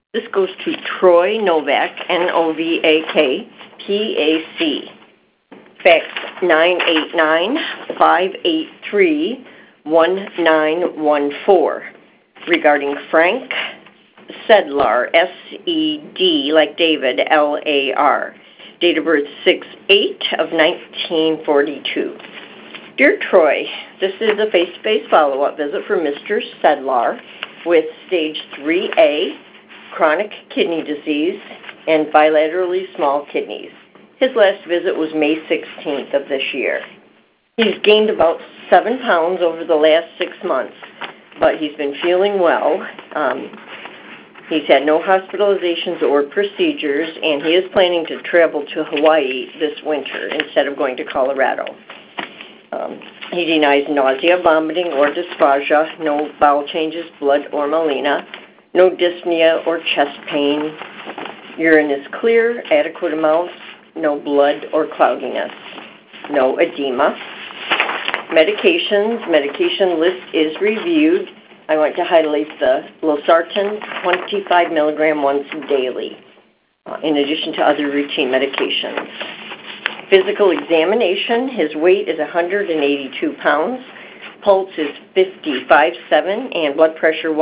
This goes to Troy Novak, Novak, PAC. Fax 989-583-1914 regarding Frank Sedlar, S-E-D, like David, L-A-R. Date of birth 6/8 of 1942. Dear Troy, this is a face-to-face follow-up visit for Mr. Sedlar with stage 3A, chronic kidney disease, and bilaterally small kidneys. His last visit was May 16th of this year. He's gained about 7 pounds over the last 6 months, but he's been feeling well. He's had no hospitalizations or procedures, and he is planning to travel to Hawaii this winter instead of going to Colorado. He denies nausea, vomiting, or dysphagia, no bowel changes, blood, or melena, no dyspnea or chest pain. Urine is clear, adequate amounts, no blood or cloudiness, no edema. Medications, medication list is reviewed. I want to highlight the losartan 25 milligram once daily, in addition to other routine medications. Physical examination, his weight is 182 pounds, pulse is 55.7, and blood pressure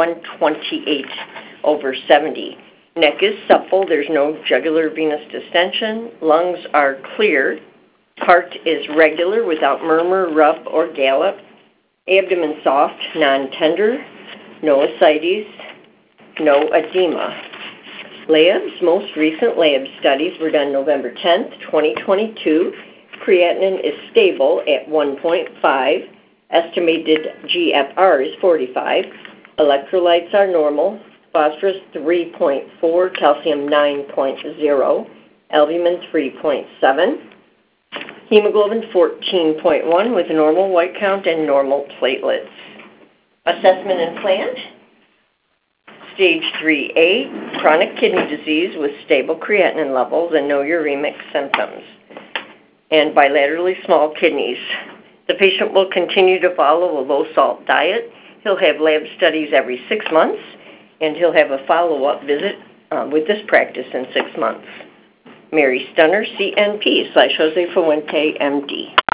128/70. Neck is supple, there's no jugular venous distension, lungs are clear, heart is regular without murmur, rub, or gallop, abdomen soft, non-tender, no ascites, no edema. Labs, most recent lab studies were done November 10th, 2022. Creatinine is stable at 1.5. Estimated GFR is 45. Electrolytes are normal. Phosphorus 3.4, calcium 9.0, albumin 3.7, hemoglobin 14.1 with a normal white count and normal platelets. Assessment and plan. Stage 3A, chronic kidney disease with stable creatinine levels and no uremic symptoms, and bilaterally small kidneys. The patient will continue to follow a low-salt diet. He'll have lab studies every 6 months, and he'll have a follow-up visit with this practice in 6 months. Mary Stunner, CNP /Jose Fuente, MD.